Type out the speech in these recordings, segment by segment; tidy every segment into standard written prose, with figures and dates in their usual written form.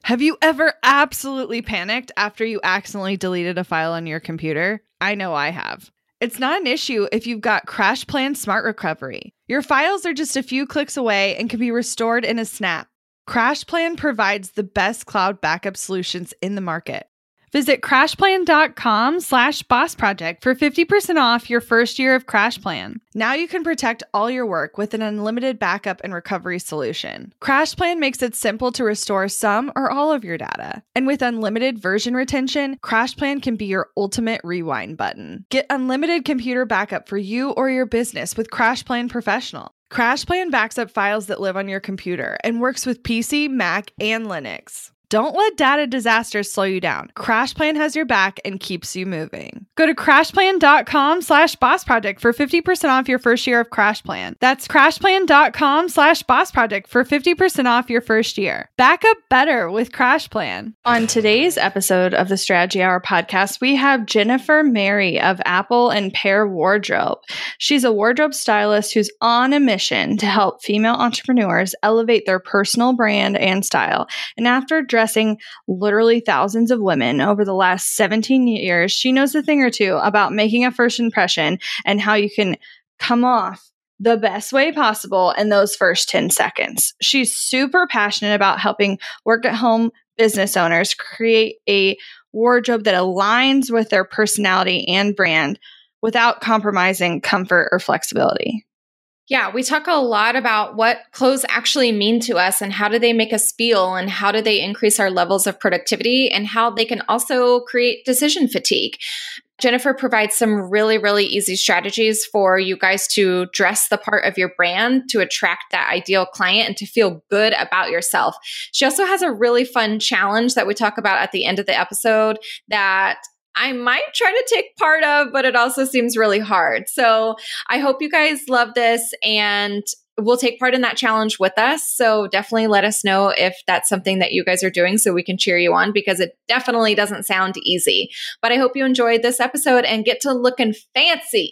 Have you ever absolutely panicked after you accidentally deleted a file on your computer? I know I have. It's not an issue if you've got CrashPlan Smart Recovery. Your files are just a few clicks away and can be restored in a snap. CrashPlan provides the best cloud backup solutions in the market. Visit crashplan.com/bossproject for 50% off your first year of CrashPlan. Now you can protect all your work with an unlimited backup and recovery solution. CrashPlan makes it simple to restore some or all of your data. And with unlimited version retention, CrashPlan can be your ultimate rewind button. Get unlimited computer backup for you or your business with CrashPlan Professional. CrashPlan backs up files that live on your computer and works with PC, Mac, and Linux. Don't let data disasters slow you down. CrashPlan has your back and keeps you moving. Go to crashplan.com/bossproject for 50% off your first year of CrashPlan. That's crashplan.com/bossproject for 50% off your first year. Back up better with CrashPlan. On today's episode of the Strategy Hour podcast, we have Jennifer Mary of Apple and Pear Wardrobe. She's a wardrobe stylist who's on a mission to help female entrepreneurs elevate their personal brand and style. And after dressing literally thousands of women over the last 17 years, she knows a thing or two about making a first impression and how you can come off the best way possible in those first 10 seconds. She's super passionate about helping work at home business owners create a wardrobe that aligns with their personality and brand without compromising comfort or flexibility. Yeah, we talk a lot about what clothes actually mean to us and how do they make us feel and how do they increase our levels of productivity and how they can also create decision fatigue. Jennifer provides some really, really easy strategies for you guys to dress the part of your brand to attract that ideal client and to feel good about yourself. She also has a really fun challenge that we talk about at the end of the episode that I might try to take part of, but it also seems really hard. So I hope you guys love this and will take part in that challenge with us. So definitely let us know if that's something that you guys are doing so we can cheer you on, because it definitely doesn't sound easy. But I hope you enjoyed this episode and get to looking fancy.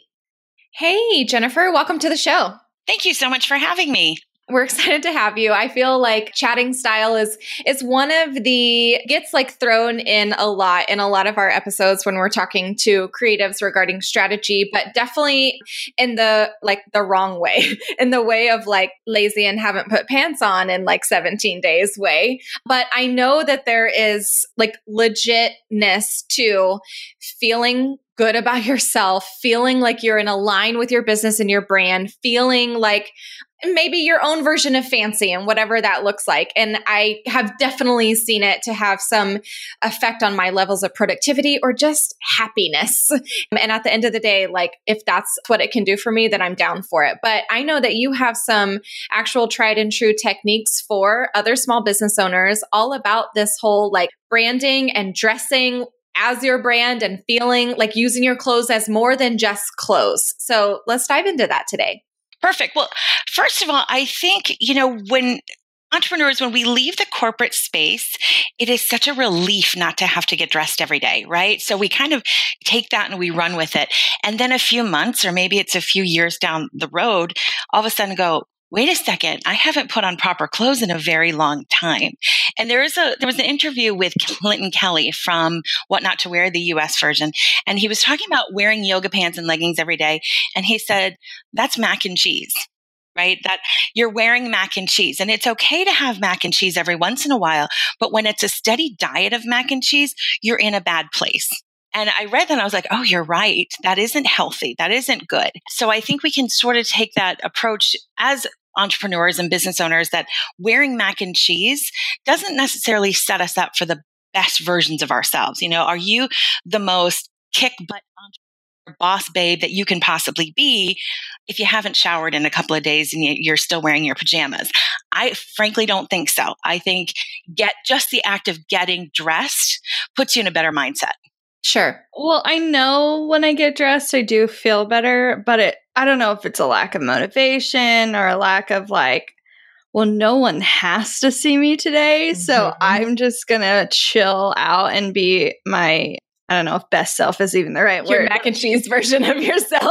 Hey, Jennifer, welcome to the show. Thank you so much for having me. We're excited to have you. I feel like chatting style is one of the gets like thrown in a lot of our episodes when we're talking to creatives regarding strategy, but definitely in the wrong way, in the way of like lazy and haven't put pants on in like 17 days way. But I know that there is like legitness to feeling good about yourself, feeling like you're in a line with your business and your brand, feeling like maybe your own version of fancy and whatever that looks like. And I have definitely seen it to have some effect on my levels of productivity or just happiness. And at the end of the day, like if that's what it can do for me, then I'm down for it. But I know that you have some actual tried and true techniques for other small business owners all about this whole like branding and dressing as your brand and feeling like using your clothes as more than just clothes. So let's dive into that today. Perfect. Well, first of all, I think, when entrepreneurs, when we leave the corporate space, it is such a relief not to have to get dressed every day, right? So we kind of take that and we run with it. And then a few months, or maybe it's a few years down the road, all of a sudden go, wait a second, I haven't put on proper clothes in a very long time. And there was an interview with Clinton Kelly from What Not to Wear, the US version. And he was talking about wearing yoga pants and leggings every day. And he said, that's mac and cheese, right? That you're wearing mac and cheese. And it's okay to have mac and cheese every once in a while. But when it's a steady diet of mac and cheese, you're in a bad place. And I read that and I was like, oh, you're right. That isn't healthy. That isn't good. So I think we can sort of take that approach as entrepreneurs and business owners that wearing mac and cheese doesn't necessarily set us up for the best versions of ourselves. Are you the most kick butt entrepreneur boss babe that you can possibly be if you haven't showered in a couple of days and you're still wearing your pajamas? I frankly don't think so. I think just the act of getting dressed puts you in a better mindset. Sure. Well, I know when I get dressed, I do feel better, but I don't know if it's a lack of motivation or a lack of like, well, no one has to see me today. Mm-hmm. So I'm just going to chill out and be my, I don't know if best self is even the right word. Your mac and cheese version of yourself.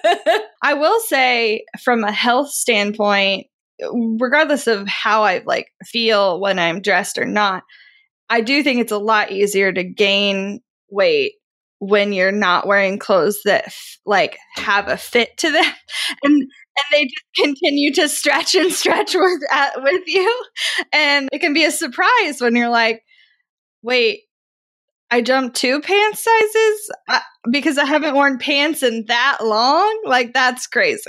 I will say from a health standpoint, regardless of how I like feel when I'm dressed or not, I do think it's a lot easier to gain weight when you're not wearing clothes that like have a fit to them, and they just continue to stretch and stretch with you, and it can be a surprise when you're like, wait, I jumped 2 pant sizes because I haven't worn pants in that long. Like, that's crazy.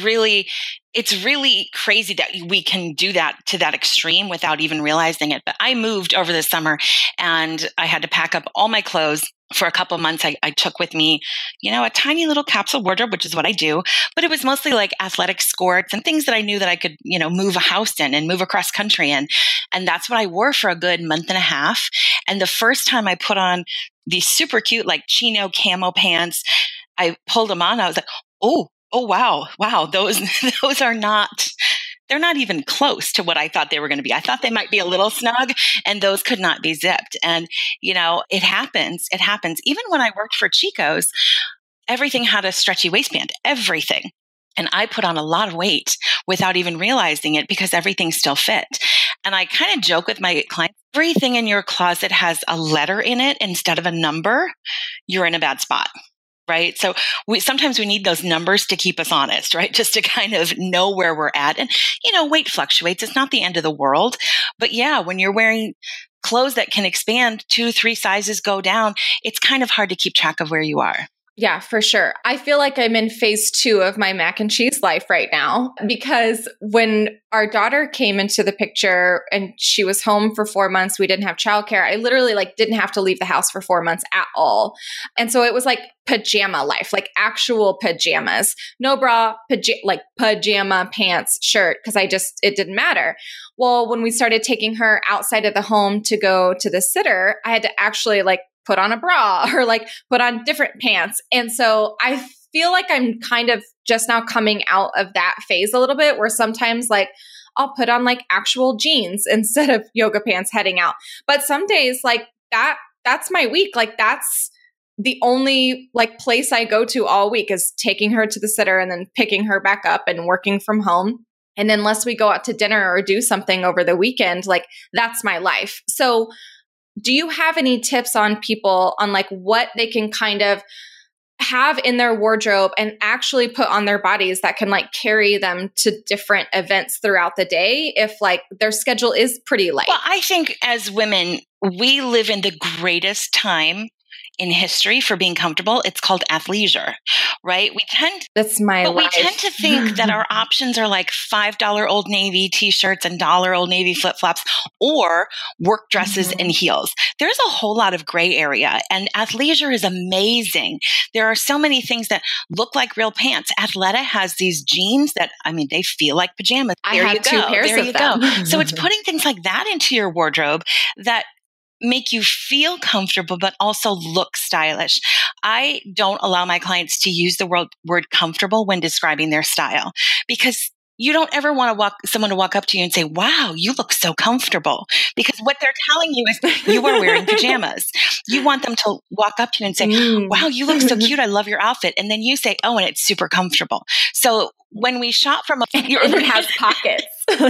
It's really crazy that we can do that to that extreme without even realizing it. But I moved over the summer and I had to pack up all my clothes. For a couple of months, I took with me, a tiny little capsule wardrobe, which is what I do. But it was mostly like athletic skirts and things that I knew that I could, move a house in and move across country in. And that's what I wore for a good month and a half. And the first time I put on these super cute, like chino camo pants, I pulled them on. I was like, oh, wow. Those are not. They're not even close to what I thought they were going to be. I thought they might be a little snug, and those could not be zipped. And, it happens. It happens. Even when I worked for Chico's, everything had a stretchy waistband, everything. And I put on a lot of weight without even realizing it because everything still fit. And I kind of joke with my clients, everything in your closet has a letter in it instead of a number, you're in a bad spot. Right. So sometimes we need those numbers to keep us honest, right? Just to kind of know where we're at. And, weight fluctuates. It's not the end of the world. But yeah, when you're wearing clothes that can expand 2, 3 sizes go down, it's kind of hard to keep track of where you are. Yeah, for sure. I feel like I'm in phase 2 of my mac and cheese life right now, because when our daughter came into the picture and she was home for 4 months, we didn't have childcare. I literally didn't have to leave the house for 4 months at all. And so it was like pajama life, like actual pajamas, no bra, pajama pants, shirt, because it didn't matter. Well, when we started taking her outside of the home to go to the sitter, I had to actually put on a bra or put on different pants. And so I feel like I'm kind of just now coming out of that phase a little bit, where sometimes I'll put on actual jeans instead of yoga pants heading out. But some days that's my week. That's the only place I go to all week is taking her to the sitter and then picking her back up and working from home. And unless we go out to dinner or do something over the weekend, that's my life. So do you have any tips on people on what they can kind of have in their wardrobe and actually put on their bodies that can carry them to different events throughout the day if their schedule is pretty light? Well, I think as women, we live in the greatest time in history for being comfortable. It's called athleisure, right? We tend to think that our options are $5 Old Navy t-shirts and $1 Old Navy flip-flops or work dresses and heels. There's a whole lot of gray area, and athleisure is amazing. There are so many things that look like real pants. Athleta has these jeans that, they feel like pajamas. I have 2 pairs of them. So it's putting things like that into your wardrobe that make you feel comfortable, but also look stylish. I don't allow my clients to use the word comfortable when describing their style, because you don't ever want someone to walk up to you and say, wow, you look so comfortable. Because what they're telling you is you are wearing pajamas. You want them to walk up to you and say, wow, you look so cute. I love your outfit. And then you say, oh, and it's super comfortable. So when we shop from it has pockets.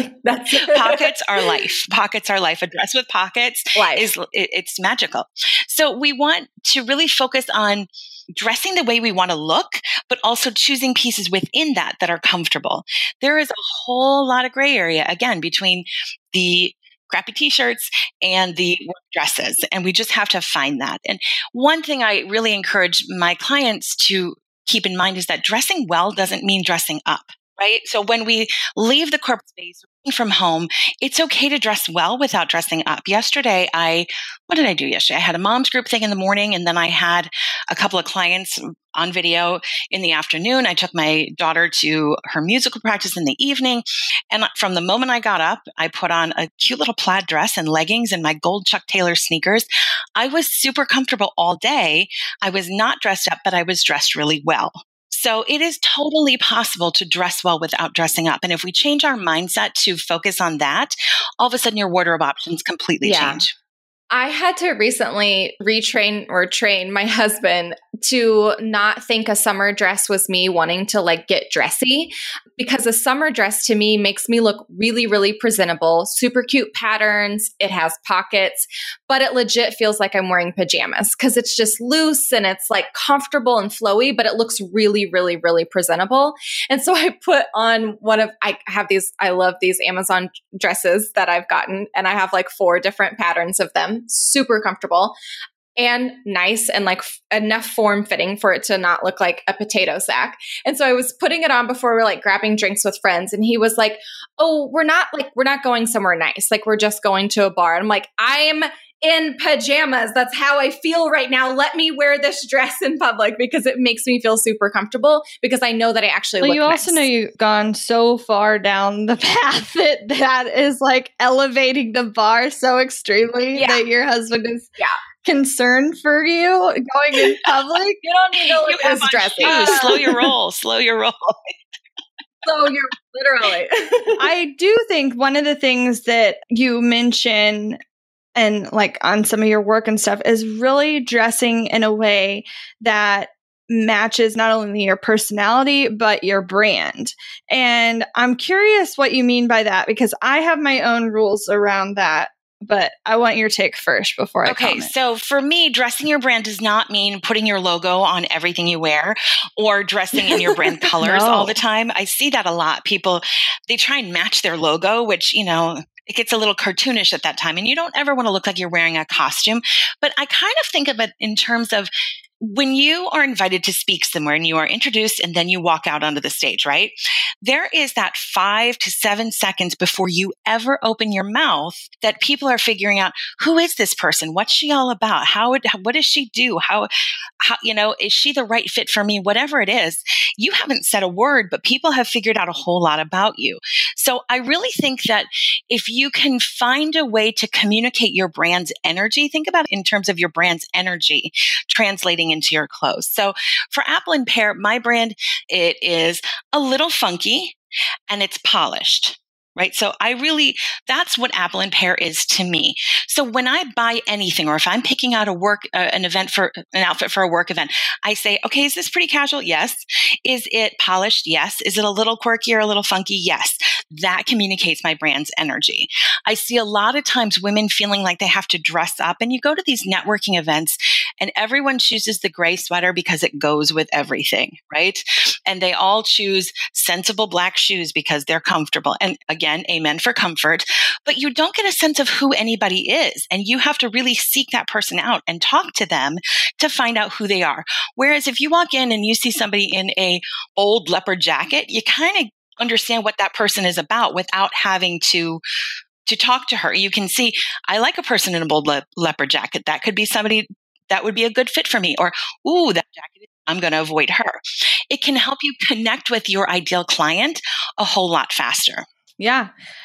Pockets are life. Pockets are life. A dress with pockets it's magical. So we want to really focus on dressing the way we want to look, but also choosing pieces within that are comfortable. There is a whole lot of gray area, again, between the crappy t-shirts and the work dresses. And we just have to find that. And one thing I really encourage my clients to keep in mind is that dressing well doesn't mean dressing up. Right? So when we leave the corporate space from home, it's okay to dress well without dressing up. Yesterday, what did I do yesterday? I had a mom's group thing in the morning, and then I had a couple of clients on video in the afternoon. I took my daughter to her musical practice in the evening. And from the moment I got up, I put on a cute little plaid dress and leggings and my gold Chuck Taylor sneakers. I was super comfortable all day. I was not dressed up, but I was dressed really well. So it is totally possible to dress well without dressing up. And if we change our mindset to focus on that, all of a sudden your wardrobe options completely change. I had to recently retrain or train my husband to not think a summer dress was me wanting to like get dressy, because a summer dress to me makes me look really, really presentable, super cute patterns. It has pockets, but it legit feels like I'm wearing pajamas because it's just loose and it's like comfortable and flowy, but it looks really, really, really presentable. And so I put on I love these Amazon dresses that I've gotten, and I have like 4 different patterns of them, super comfortable and nice and like enough form fitting for it to not look like a potato sack. And so I was putting it on before we were like grabbing drinks with friends, and he was like, "Oh, we're not going somewhere nice. Like we're just going to a bar." And I'm like, "I'm in pajamas. That's how I feel right now. Let me wear this dress in public because it makes me feel super comfortable, because I know that I actually look you also nice." know you've gone so far down the path that is like elevating the bar so extremely that your husband is concerned for you going in public. You don't need to look as dressy. Slow your roll. Slow your roll. So you're literally. I do think one of the things that you mention and like on some of your work and stuff is really dressing in a way that matches not only your personality, but your brand. And I'm curious what you mean by that, because I have my own rules around that. But I want your take first before I comment. So for me, dressing your brand does not mean putting your logo on everything you wear or dressing in your brand colors all the time. I see that a lot. People, they try and match their logo, which, you know, it gets a little cartoonish at that time. And you don't ever want to look like you're wearing a costume. But I kind of think of it in terms of when you are invited to speak somewhere and you are introduced and then you walk out onto the stage, right? There is that 5 to 7 seconds before you ever open your mouth that people are figuring out, who is this person? What's she all about? What does she do? How, you know, is she the right fit for me? Whatever it is, you haven't said a word, but people have figured out a whole lot about you. So I really think that if you can find a way to communicate your brand's energy, think about it in terms of your brand's energy translating into your clothes. So for Apple and Pear, my brand, it is a little funky and it's polished. Right. So that's what Apple and Pear is to me. So when I buy anything, or if I'm picking out an outfit for a work event, I say, okay, is this pretty casual? Yes. Is it polished? Yes. Is it a little quirky or a little funky? Yes. That communicates my brand's energy. I see a lot of times women feeling like they have to dress up, and you go to these networking events and everyone chooses the gray sweater because it goes with everything, right? And they all choose sensible black shoes because they're comfortable. And again, amen for comfort, but you don't get a sense of who anybody is. And you have to really seek that person out and talk to them to find out who they are. Whereas if you walk in and you see somebody in a old leopard jacket, you kind of understand what that person is about without having to talk to her. You can see, I like a person in a bold leopard jacket. That could be somebody that would be a good fit for me. Or, ooh, that jacket, I'm going to avoid her. It can help you connect with your ideal client a whole lot faster. Yeah.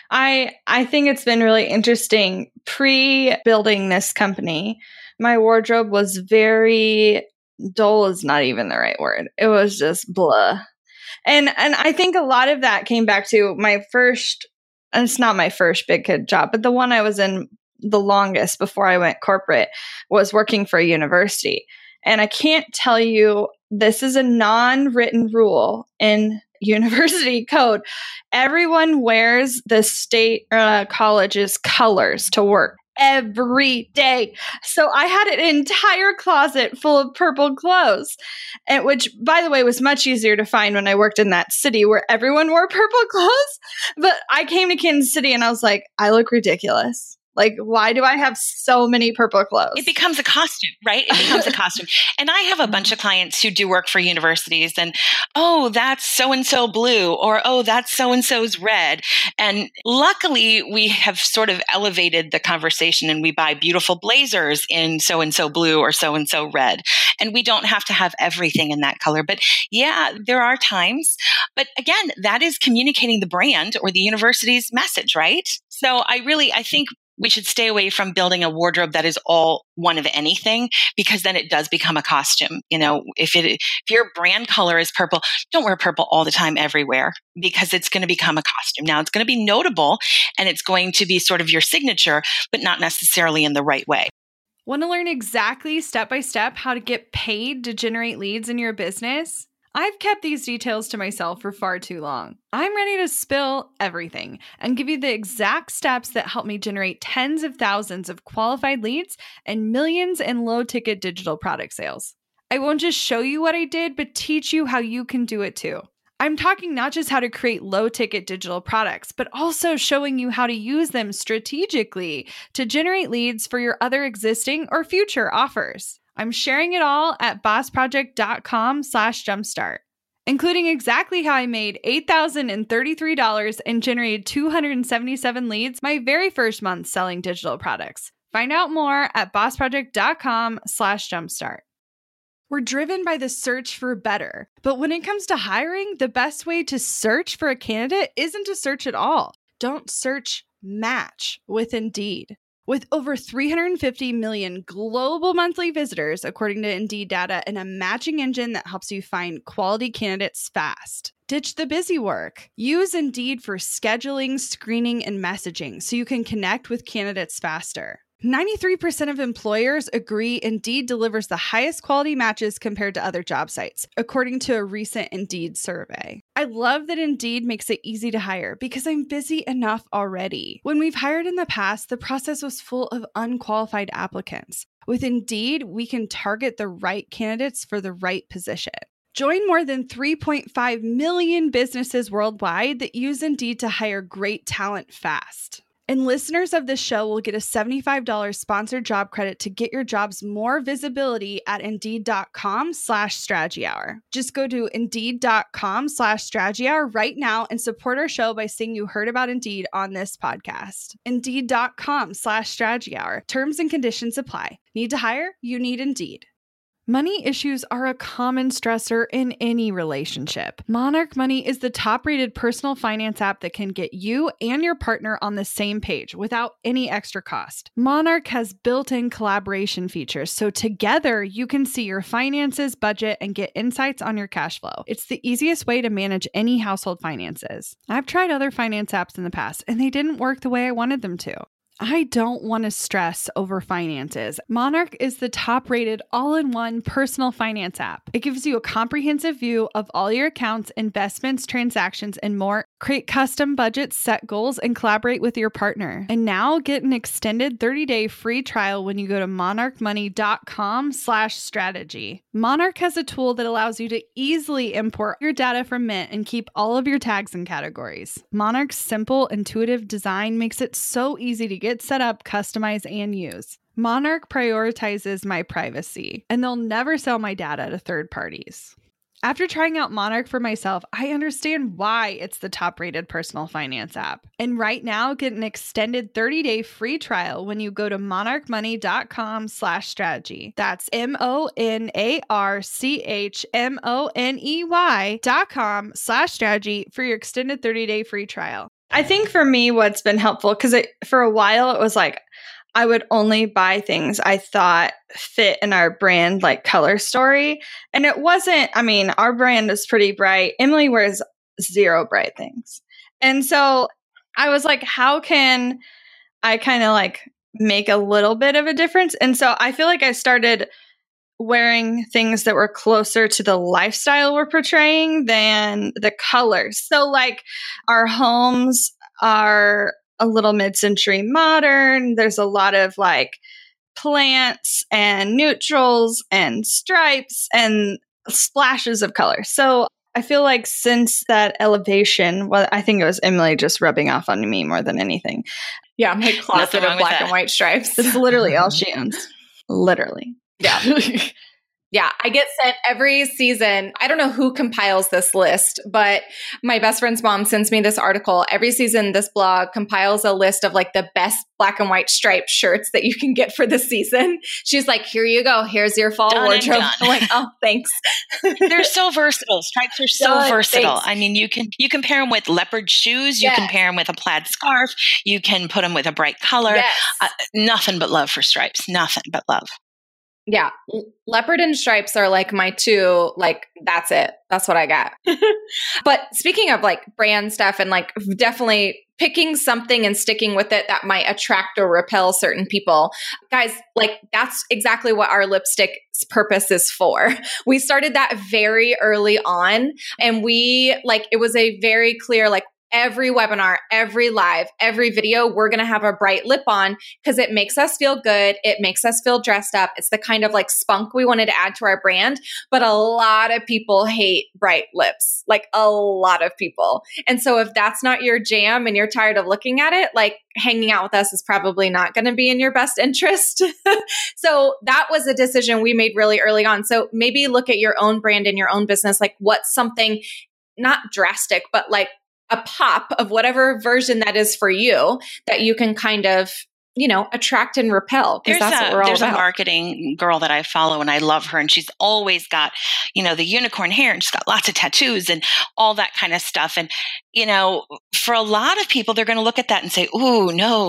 I think it's been really interesting. Pre-building this company, my wardrobe was very dull is not even the right word. It was just blah. And I think a lot of that came back to my first, and it's not my first big kid job, but the one I was in the longest before I went corporate was working for a university. And I can't tell you, this is a non-written rule in university code. Everyone wears the state college's colors to work every day. So I had an entire closet full of purple clothes, and which, by the way, was much easier to find when I worked in that city where everyone wore purple clothes. But I came to Kansas City and I was like, I look ridiculous. Like, why do I have so many purple clothes? It becomes a costume, right? It becomes a costume. And I have a bunch of clients who do work for universities, and, oh, that's so-and-so blue, or, oh, that's so-and-so's red. And luckily, we have sort of elevated the conversation, and we buy beautiful blazers in so-and-so blue or so-and-so red. And we don't have to have everything in that color. But yeah, there are times. But again, that is communicating the brand or the university's message, right? So I think we should stay away from building a wardrobe that is all one of anything, because then it does become a costume. You know, if your brand color is purple, don't wear purple all the time everywhere, because it's going to become a costume. Now, it's going to be notable and it's going to be sort of your signature, but not necessarily in the right way. Want to learn exactly step by step how to get paid to generate leads in your business? I've kept these details to myself for far too long. I'm ready to spill everything and give you the exact steps that help me generate tens of thousands of qualified leads and millions in low-ticket digital product sales. I won't just show you what I did, but teach you how you can do it too. I'm talking not just how to create low-ticket digital products, but also showing you how to use them strategically to generate leads for your other existing or future offers. I'm sharing it all at bossproject.com/jumpstart, including exactly how I made $8,033 and generated 277 leads my very first month selling digital products. Find out more at bossproject.com/jumpstart. We're driven by the search for better, but when it comes to hiring, the best way to search for a candidate isn't to search at all. Don't search, match with Indeed. With over 350 million global monthly visitors, according to Indeed data, and a matching engine that helps you find quality candidates fast. Ditch the busy work. Use Indeed for scheduling, screening, and messaging so you can connect with candidates faster. 93% of employers agree Indeed delivers the highest quality matches compared to other job sites, according to a recent Indeed survey. I love that Indeed makes it easy to hire because I'm busy enough already. When we've hired in the past, the process was full of unqualified applicants. With Indeed, we can target the right candidates for the right position. Join more than 3.5 million businesses worldwide that use Indeed to hire great talent fast. And listeners of this show will get a $75 sponsored job credit to get your jobs more visibility at Indeed.com/Strategy Hour. Just go to Indeed.com/Strategy Hour right now and support our show by saying you heard about Indeed on this podcast. Indeed.com/Strategy Hour. Terms and conditions apply. Need to hire? You need Indeed. Money issues are a common stressor in any relationship. Monarch Money is the top-rated personal finance app that can get you and your partner on the same page without any extra cost. Monarch has built-in collaboration features, so together you can see your finances, budget, and get insights on your cash flow. It's the easiest way to manage any household finances. I've tried other finance apps in the past, and they didn't work the way I wanted them to. I don't want to stress over finances. Monarch is the top-rated all-in-one personal finance app. It gives you a comprehensive view of all your accounts, investments, transactions, and more. Create custom budgets, set goals, and collaborate with your partner. And now get an extended 30-day free trial when you go to monarchmoney.com/strategy. Monarch has a tool that allows you to easily import your data from Mint and keep all of your tags and categories. Monarch's simple, intuitive design makes it so easy to get set up, customize, and use. Monarch prioritizes my privacy, and they'll never sell my data to third parties. After trying out Monarch for myself, I understand why it's the top-rated personal finance app. And right now, get an extended 30-day free trial when you go to monarchmoney.com/strategy. That's MONARCHMONEY.com/strategy for your extended 30-day free trial. I think for me, what's been helpful, because for a while it was like, I would only buy things I thought fit in our brand, like color story. And it wasn't, I mean, our brand is pretty bright. Emily wears zero bright things. And so I was like, how can I kind of like make a little bit of a difference? And so I feel like I started wearing things that were closer to the lifestyle we're portraying than the colors. So like our homes are a little mid-century modern. There's a lot of like plants and neutrals and stripes and splashes of color. So I feel like since that elevation, well, I think it was Emily just rubbing off on me more than anything. Yeah, my closet of black and white stripes. It's literally all she owns. Literally. Yeah. Yeah, I get sent every season. I don't know who compiles this list, but my best friend's mom sends me this article. Every season, this blog compiles a list of like the best black and white striped shirts that you can get for the season. She's like, here you go. Here's your fall wardrobe. I'm like, oh, thanks. They're so versatile. Stripes are so versatile. Thanks. I mean, you can pair them with leopard shoes. You can pair them with a plaid scarf. You can put them with a bright color. Yes. Nothing but love for stripes. Nothing but love. Yeah. Leopard and stripes are like my two, like, that's it. That's what I got. But speaking of like brand stuff and like definitely picking something and sticking with it that might attract or repel certain people, guys, like that's exactly what our lipstick's purpose is for. We started that very early on, and we like, it was a very clear, like, every webinar, every live, every video, we're going to have a bright lip on because it makes us feel good. It makes us feel dressed up. It's the kind of like spunk we wanted to add to our brand. But a lot of people hate bright lips, like a lot of people. And so if that's not your jam and you're tired of looking at it, like hanging out with us is probably not going to be in your best interest. So that was a decision we made really early on. So maybe look at your own brand and your own business. Like what's something not drastic, but like a pop of whatever version that is for you that you can kind of, you know, attract and repel. Because that's what we're all about. There's a marketing girl that I follow and I love her. And she's always got, you know, the unicorn hair and she's got lots of tattoos and all that kind of stuff. And, you know, for a lot of people, they're going to look at that and say, ooh, no.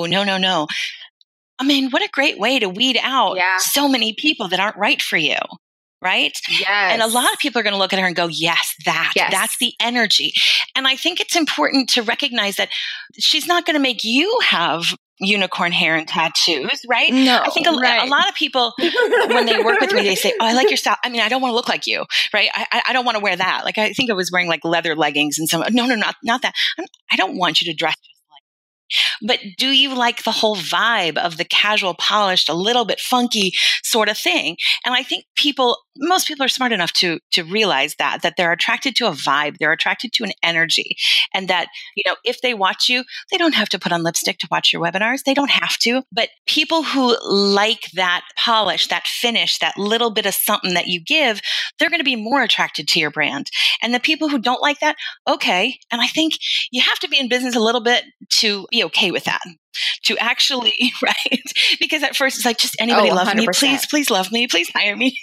I mean, what a great way to weed out so many people that aren't right for you. Right? Yes. And a lot of people are going to look at her and go, yes, that's the energy. And I think it's important to recognize that she's not going to make you have unicorn hair and tattoos, right? No, I think a lot of people, when they work with me, they say, oh, I like your style. I mean, I don't want to look like you, right? I don't want to wear that. Like, I think I was wearing like leather leggings and no, not that. I don't want you to dress. But do you like the whole vibe of the casual, polished, a little bit funky sort of thing? And I think most people are smart enough to realize that they're attracted to a vibe, they're attracted to an energy, and that, you know, if they watch you, they don't have to put on lipstick to watch your webinars. They don't have to. But people who like that polish, that finish, that little bit of something that you give, they're going to be more attracted to your brand. And the people who don't like that, okay. And I think you have to be in business a little bit to be okay with that, to actually, right? Because at first it's like, just anybody love me, please love me, please hire me.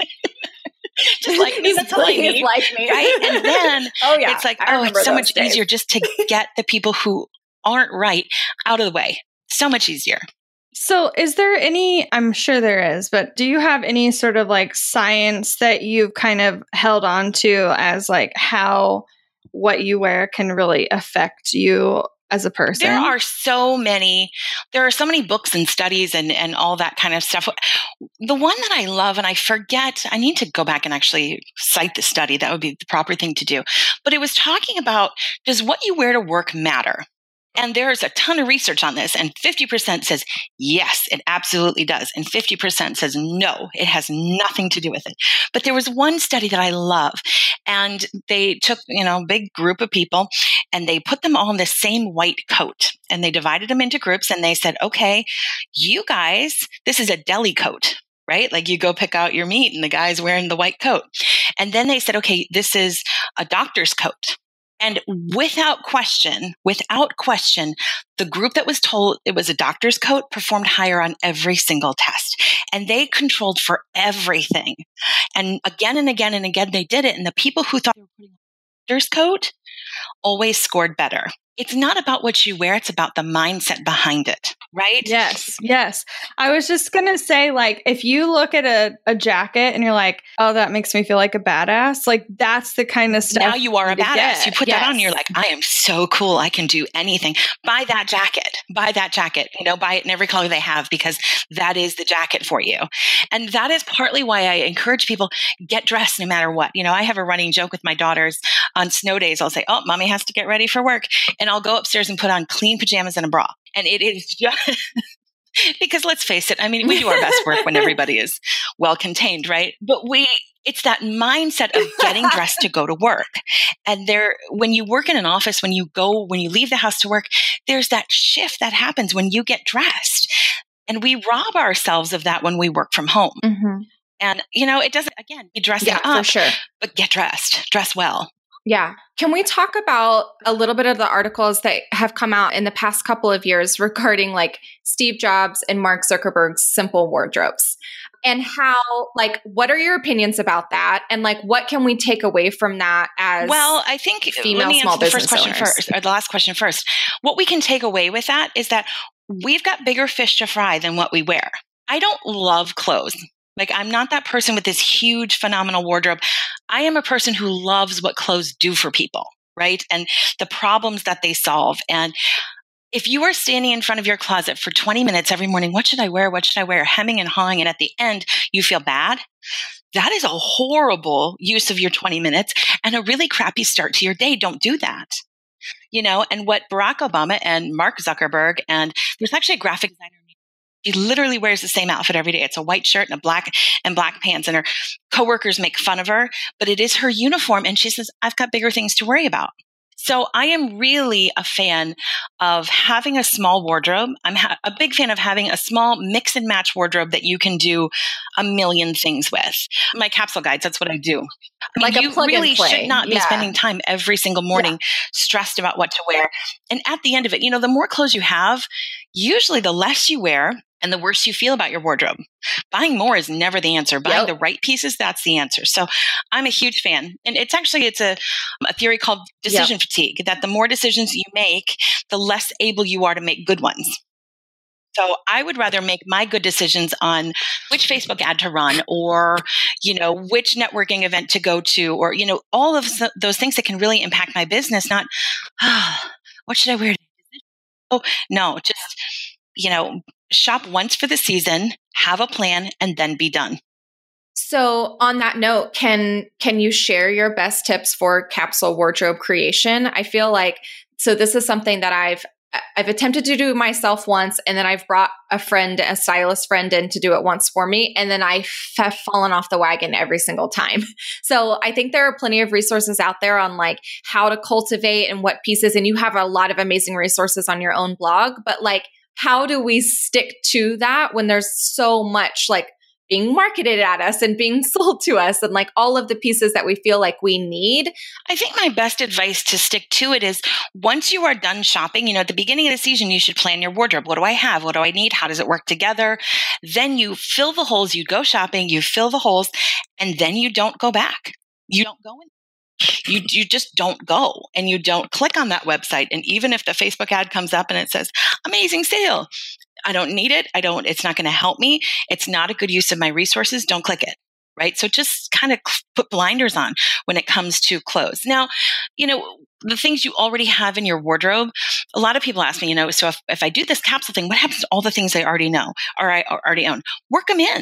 Just like me, that's all I need, like me. Right? And then it's like, it's so much easier just to get the people who aren't right out of the way. So much easier. So is there any, I'm sure there is, but do you have any sort of like science that you've kind of held on to as like how what you wear can really affect you as a person? There are so many books and studies and all that kind of stuff. The one that I love, and I forget, I need to go back and actually cite the study. That would be the proper thing to do. But it was talking about, does what you wear to work matter? And there's a ton of research on this, and 50% says, yes, it absolutely does. And 50% says, no, it has nothing to do with it. But there was one study that I love, and they took, a big group of people, and they put them all in the same white coat, and they divided them into groups, and they said, okay, you guys, this is a deli coat. Right? Like you go pick out your meat and the guy's wearing the white coat. And then they said, okay, this is a doctor's coat. And without question, the group that was told it was a doctor's coat performed higher on every single test. And they controlled for everything. And again and again and again, they did it. And the people who thought they were putting on a doctor's coat always scored better. It's not about what you wear. It's about the mindset behind it, right? Yes. I was just going to say, like, if you look at a jacket and you're like, oh, that makes me feel like a badass, like that's the kind of stuff. Now you are a badass. You put that on, you're like, I am so cool. I can do anything. Buy that jacket. Buy it in every color they have, because that is the jacket for you. And that is partly why I encourage people, get dressed no matter what. I have a running joke with my daughters on snow days. I'll say, oh, mommy has to get ready for work. And I'll go upstairs and put on clean pajamas and a bra. And it is just because let's face it, I mean, we do our best work when everybody is well contained, right? But it's that mindset of getting dressed to go to work. And when you work in an office, when you leave the house to work, there's that shift that happens when you get dressed. And we rob ourselves of that when we work from home. Mm-hmm. And, it doesn't, again, be dressing up, for sure. But get dressed, dress well. Yeah. Can we talk about a little bit of the articles that have come out in the past couple of years regarding like Steve Jobs and Mark Zuckerberg's simple wardrobes, and how, like, what are your opinions about that? And like, what can we take away from that as I think female small business owners? The last question first. What we can take away with that is that we've got bigger fish to fry than what we wear. I don't love clothes. Like, I'm not that person with this huge, phenomenal wardrobe. I am a person who loves what clothes do for people, right? And the problems that they solve. And if you are standing in front of your closet for 20 minutes every morning, what should I wear? What should I wear? Hemming and hawing. And at the end, you feel bad. That is a horrible use of your 20 minutes and a really crappy start to your day. Don't do that. And what Barack Obama and Mark Zuckerberg, and there's actually a graphic designer, he literally wears the same outfit every day. It's a white shirt and black pants, and her coworkers make fun of her, but it is her uniform. And she says, I've got bigger things to worry about. So I am really a fan of having a small wardrobe. I'm a big fan of having a small mix and match wardrobe that you can do a million things with. My capsule guides, that's what I do. Like you a plug really and play. should not be spending time every single morning stressed about what to wear. And at the end of it, the more clothes you have, usually the less you wear and the worse you feel about your wardrobe. Buying more is never the answer. Buying the right pieces, that's the answer. So I'm a huge fan. And it's a theory called decision fatigue, that the more decisions you make, the less able you are to make good ones. So I would rather make my good decisions on which Facebook ad to run, or, which networking event to go to, or, all of those things that can really impact my business, not, what should I wear? Oh, no, just, shop once for the season, have a plan, and then be done. So on that note, can you share your best tips for capsule wardrobe creation? I feel like, so this is something that I've attempted to do myself once, and then I've brought a stylist friend in to do it once for me. And then I have fallen off the wagon every single time. So I think there are plenty of resources out there on like how to cultivate and what pieces, and you have a lot of amazing resources on your own blog, but like, how do we stick to that when there's so much like being marketed at us and being sold to us and like all of the pieces that we feel like we need? I think my best advice to stick to it is, once you are done shopping, at the beginning of the season, you should plan your wardrobe. What do I have? What do I need? How does it work together? Then you fill the holes. You go shopping, you fill the holes, and then you don't go back. You don't go in. You just don't go, and you don't click on that website. And even if the Facebook ad comes up and it says, amazing sale, I don't need it. It's not going to help me. It's not a good use of my resources. Don't click it. Right. So just kind of put blinders on when it comes to clothes. Now, the things you already have in your wardrobe, a lot of people ask me, so if I do this capsule thing, what happens to all the things I already know or I already own? Work them in.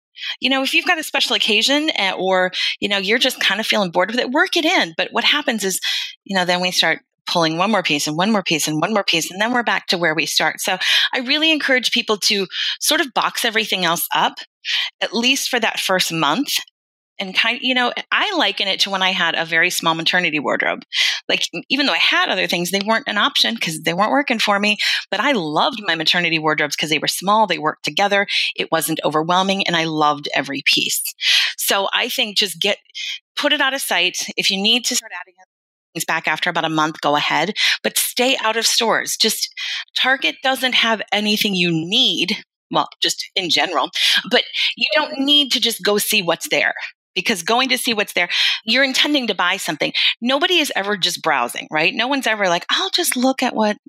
If you've got a special occasion or, you're just kind of feeling bored with it, work it in. But what happens is, then we start pulling one more piece and one more piece and one more piece, and then we're back to where we start. So I really encourage people to sort of box everything else up, at least for that first month. And I liken it to when I had a very small maternity wardrobe. Like, even though I had other things, they weren't an option because they weren't working for me. But I loved my maternity wardrobes because they were small, they worked together, it wasn't overwhelming, and I loved every piece. So I think just put it out of sight. If you need to start adding things back after about a month, go ahead, but stay out of stores. Target doesn't have anything you need. Well, just in general, but you don't need to just go see what's there. Because going to see what's there, you're intending to buy something. Nobody is ever just browsing, right? No one's ever like, I'll just look at what,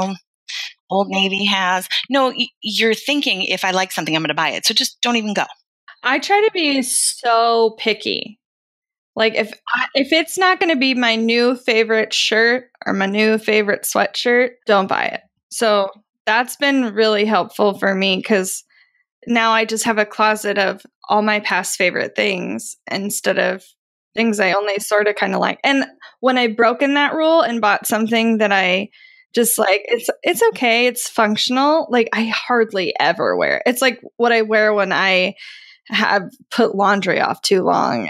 Old Navy has. No, you're thinking, if I like something, I'm going to buy it. So just don't even go. I try to be so picky. Like if it's not going to be my new favorite shirt or my new favorite sweatshirt, don't buy it. So that's been really helpful for me, because now I just have a closet of all my past favorite things instead of things I only sort of kind of like. And when I broken that rule and bought something that I just like, it's okay, it's functional, like I hardly ever wear it. It's like what I wear when I have put laundry off too long.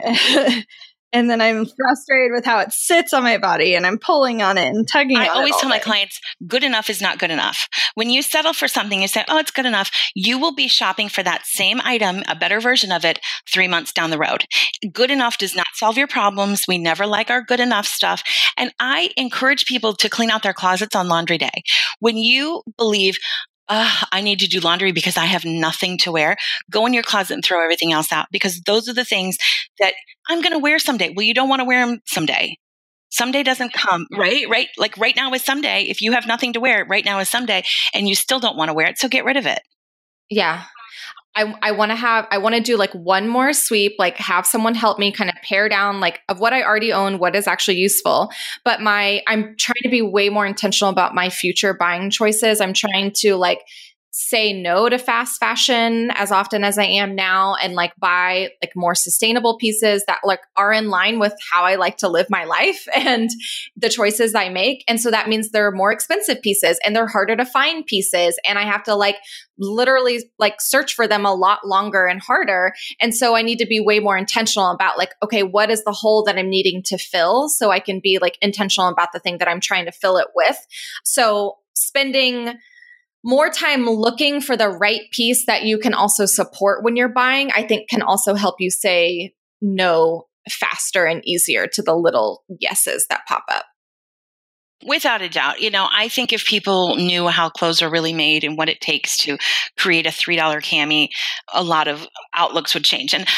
And then I'm frustrated with how it sits on my body and I'm pulling on it and tugging on it. I always tell my clients, good enough is not good enough. When you settle for something, you say, oh, it's good enough. You will be shopping for that same item, a better version of it, 3 months down the road. Good enough does not solve your problems. We never like our good enough stuff. And I encourage people to clean out their closets on laundry day. When you believe, I need to do laundry because I have nothing to wear, go in your closet and throw everything else out, because those are the things that I'm going to wear someday. Well, you don't want to wear them someday. Someday doesn't come, right? Right? Like right now is someday. If you have nothing to wear, right now is someday, and you still don't want to wear it. So get rid of it. Yeah. I want to do like one more sweep, like have someone help me kind of pare down like of what I already own, what is actually useful. But I'm trying to be way more intentional about my future buying choices. I'm trying to like say no to fast fashion as often as I am now and like buy like more sustainable pieces that like are in line with how I like to live my life and the choices I make. And so that means there are more expensive pieces and they're harder to find pieces. And I have to like literally like search for them a lot longer and harder. And so I need to be way more intentional about like, okay, what is the hole that I'm needing to fill so I can be like intentional about the thing that I'm trying to fill it with. So spending more time looking for the right piece that you can also support when you're buying, I think can also help you say no faster and easier to the little yeses that pop up. Without a doubt. I think if people knew how clothes are really made and what it takes to create a $3 cami, a lot of outlooks would change. And,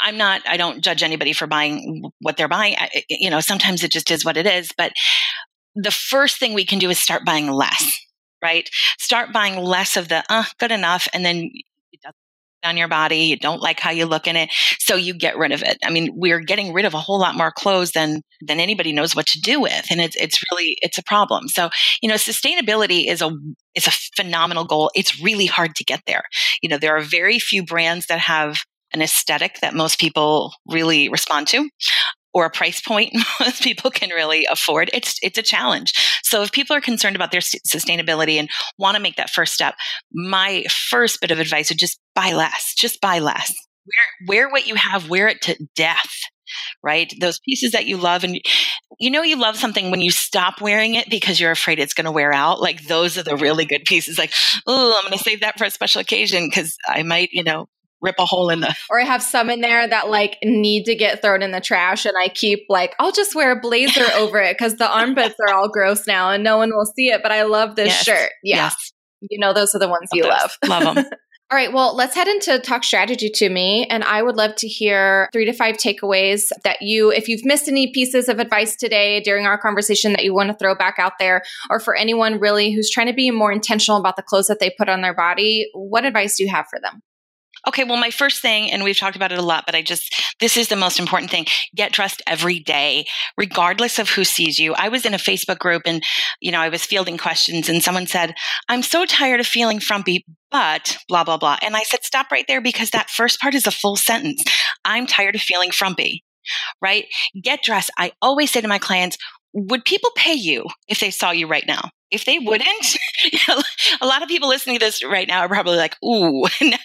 I don't judge anybody for buying what they're buying. Sometimes it just is what it is. But the first thing we can do is start buying less. Right? Start buying less of the good enough, and then it doesn't fit on your body. You don't like how you look in it, so you get rid of it. I mean, we're getting rid of a whole lot more clothes than anybody knows what to do with, and it's a problem. So sustainability is a phenomenal goal. It's really hard to get there. There are very few brands that have an aesthetic that most people really respond to, or a price point most people can really afford. It's a challenge. So if people are concerned about their sustainability and want to make that first step, my first bit of advice would just buy less. Just buy less. Wear what you have, wear it to death, right? Those pieces that you love, and you love something when you stop wearing it because you're afraid it's going to wear out. Like those are the really good pieces. Like, oh, I'm going to save that for a special occasion because I might, rip a hole in the... Or I have some in there that like need to get thrown in the trash and I keep like, I'll just wear a blazer over it because the armpits are all gross now and no one will see it, but I love this shirt. Yeah. Yes. Those are the ones you love. Love them. All right. Well, let's head into Talk Strategy to Me. And I would love to hear 3 to 5 takeaways that if you've missed any pieces of advice today during our conversation that you want to throw back out there, or for anyone really who's trying to be more intentional about the clothes that they put on their body, what advice do you have for them? Okay, well, my first thing, and we've talked about it a lot, but this is the most important thing. Get dressed every day, regardless of who sees you. I was in a Facebook group and, I was fielding questions and someone said, I'm so tired of feeling frumpy, but blah, blah, blah. And I said, stop right there because that first part is a full sentence. I'm tired of feeling frumpy, right? Get dressed. I always say to my clients, would people pay you if they saw you right now? If they wouldn't, a lot of people listening to this right now are probably like, ooh, no.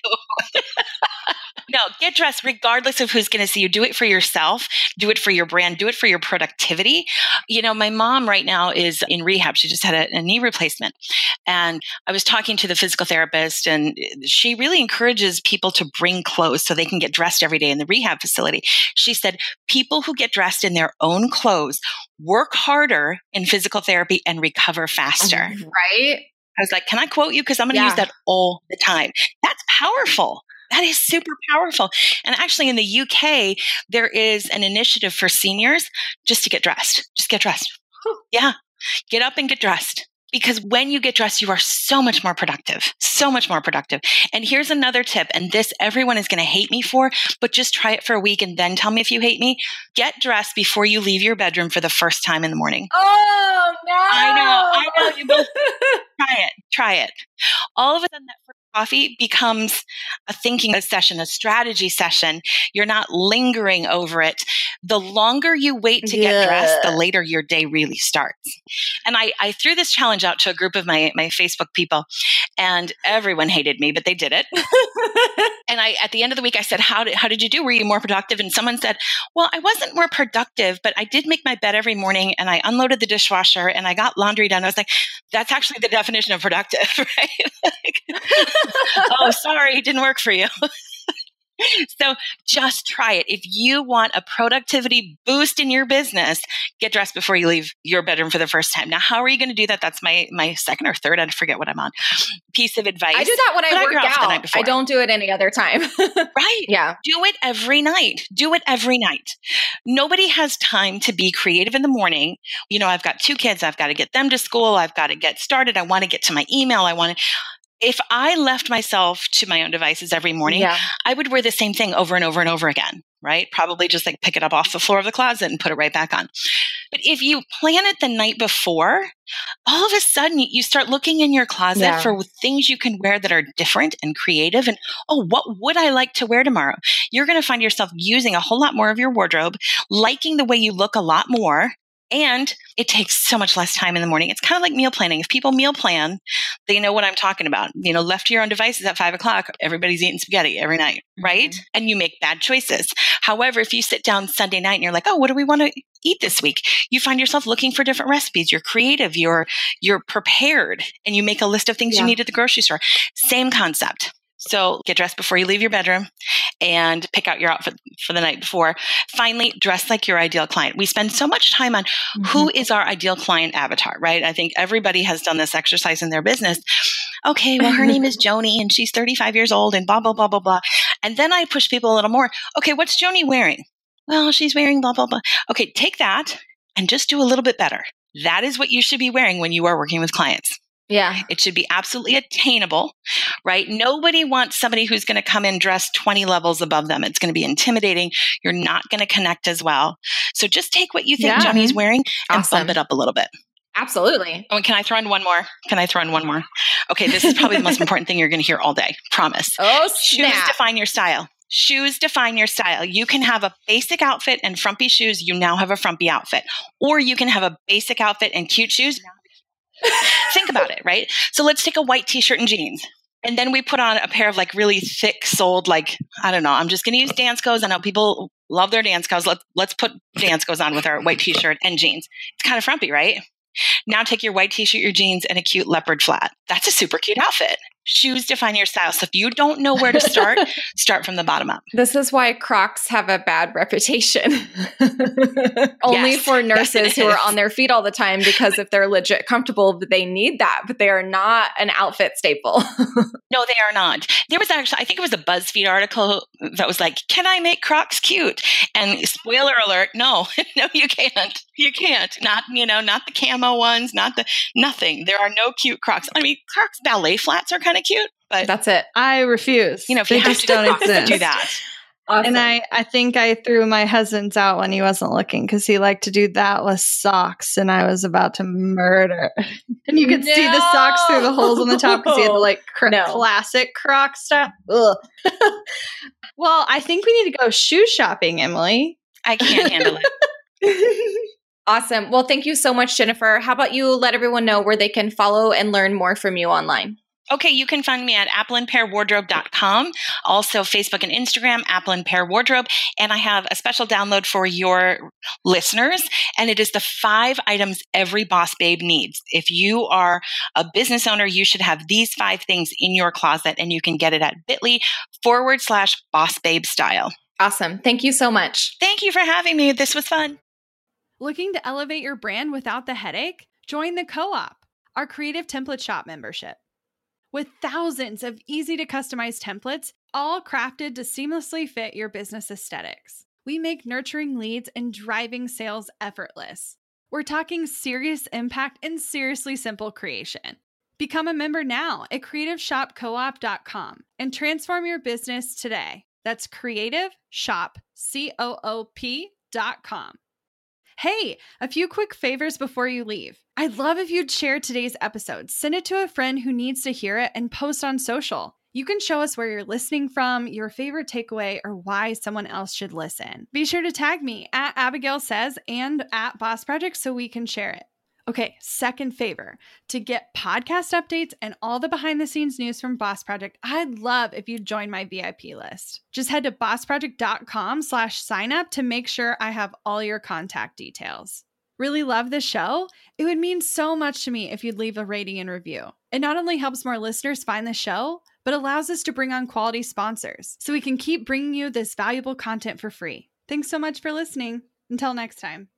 No, get dressed regardless of who's going to see you. Do it for yourself. Do it for your brand. Do it for your productivity. My mom right now is in rehab. She just had a knee replacement. And I was talking to the physical therapist, and she really encourages people to bring clothes so they can get dressed every day in the rehab facility. She said, people who get dressed in their own clothes work harder in physical therapy and recover faster. Right? I was like, can I quote you? Because I'm going to use that all the time. That's powerful. That is super powerful. And actually in the UK, there is an initiative for seniors just to get dressed. Just get dressed. Yeah. Get up and get dressed. Because when you get dressed, you are so much more productive. So much more productive. And here's another tip. And this everyone is going to hate me for, but just try it for a week and then tell me if you hate me. Get dressed before you leave your bedroom for the first time in the morning. Oh, no. I know. You both try it. All of a sudden, that first coffee becomes a thinking session, a strategy session. You're not lingering over it. The longer you wait to get dressed, the later your day really starts. And I threw this challenge out to a group of my Facebook people, and everyone hated me, but they did it. And at the end of the week, I said, how did you do? Were you more productive? And someone said, well, I wasn't more productive, but I did make my bed every morning and I unloaded the dishwasher and I got laundry done. I was like, that's actually the definition of productive, right? Oh, sorry, it didn't work for you. So just try it. If you want a productivity boost in your business, get dressed before you leave your bedroom for the first time. Now, how are you going to do that? That's my second or third, I forget what I'm on, piece of advice. I do that when I work out. I don't do it any other time. Right. Yeah. Do it every night. Do it every night. Nobody has time to be creative in the morning. I've got 2 kids. I've got to get them to school. I've got to get started. I want to get to my email. If I left myself to my own devices every morning, I would wear the same thing over and over and over again, right? Probably just like pick it up off the floor of the closet and put it right back on. But if you plan it the night before, all of a sudden you start looking in your closet for things you can wear that are different and creative. And, oh, what would I like to wear tomorrow? You're going to find yourself using a whole lot more of your wardrobe, liking the way you look a lot more. And it takes so much less time in the morning. It's kind of like meal planning. If people meal plan, they know what I'm talking about. Left to your own devices at 5:00, everybody's eating spaghetti every night, right? Mm-hmm. And you make bad choices. However, if you sit down Sunday night and you're like, oh, what do we want to eat this week? You find yourself looking for different recipes. You're creative. You're prepared, and you make a list of things you need at the grocery store. Same concept. So get dressed before you leave your bedroom and pick out your outfit for the night before. Finally, dress like your ideal client. We spend so much time on who is our ideal client avatar, right? I think everybody has done this exercise in their business. Okay, well, her name is Joni and she's 35 years old and blah, blah, blah, blah, blah. And then I push people a little more. Okay, what's Joni wearing? Well, she's wearing blah, blah, blah. Okay, take that and just do a little bit better. That is what you should be wearing when you are working with clients. Yeah. It should be absolutely attainable, right? Nobody wants somebody who's going to come in dressed 20 levels above them. It's going to be intimidating. You're not going to connect as well. So just take what you think Joni's wearing and bump it up a little bit. Absolutely. Oh, and can I throw in one more? Okay, this is probably the most important thing you're going to hear all day. Promise. Oh, snap. Shoes define your style. Shoes define your style. You can have a basic outfit and frumpy shoes. You now have a frumpy outfit. Or you can have a basic outfit and cute shoes. Think about it, right? So let's take a white t-shirt and jeans. And then we put on a pair of like really thick soled, like, I don't know, I'm just going to use Danskos. I know people love their Danskos. Let's put Danskos on with our white t-shirt and jeans. It's kind of frumpy, right? Now take your white t-shirt, your jeans, and a cute leopard flat. That's a super cute outfit. Shoes define your style. So if you don't know where to start, start from the bottom up. This is why Crocs have a bad reputation. Only for nurses who are on their feet all the time, because if they're legit comfortable, they need that, but they are not an outfit staple. No, they are not. There was actually, I think it was a BuzzFeed article that was like, can I make Crocs cute? And spoiler alert, no, you can't. You can't. Not the camo ones, nothing. There are no cute Crocs. I mean, Crocs ballet flats are kind of cute, but that's it. I refuse. If you have to don't exist. Do that. Awesome. And I think I threw my husband's out when he wasn't looking because he liked to do that with socks, and I was about to murder. And you could see the socks through the holes on the top because he had the classic Croc style. Ugh. Well, I think we need to go shoe shopping, Emily. I can't handle it. Awesome. Well, thank you so much, Jennifer. How about you let everyone know where they can follow and learn more from you online? Okay, you can find me at appleandpearwardrobe.com. Also Facebook and Instagram, Apple and Pear Wardrobe. And I have a special download for your listeners. And it is the 5 items every boss babe needs. If you are a business owner, you should have these 5 things in your closet, and you can get it at bit.ly/boss babe style. Awesome. Thank you so much. Thank you for having me. This was fun. Looking to elevate your brand without the headache? Join the Co-op, our creative template shop membership. With thousands of easy to customize templates, all crafted to seamlessly fit your business aesthetics, we make nurturing leads and driving sales effortless. We're talking serious impact and seriously simple creation. Become a member now at creativeshopcoop.com and transform your business today. That's creativeshopcoop.com. Hey, a few quick favors before you leave. I'd love if you'd share today's episode, send it to a friend who needs to hear it, and post on social. You can show us where you're listening from, your favorite takeaway, or why someone else should listen. Be sure to tag me at Abigail Says and at Boss Project so we can share it. Okay, second favor. To get podcast updates and all the behind the scenes news from Boss Project, I'd love if you'd join my VIP list. Just head to bossproject.com/sign up to make sure I have all your contact details. Really love the show? It would mean so much to me if you'd leave a rating and review. It not only helps more listeners find the show, but allows us to bring on quality sponsors so we can keep bringing you this valuable content for free. Thanks so much for listening. Until next time.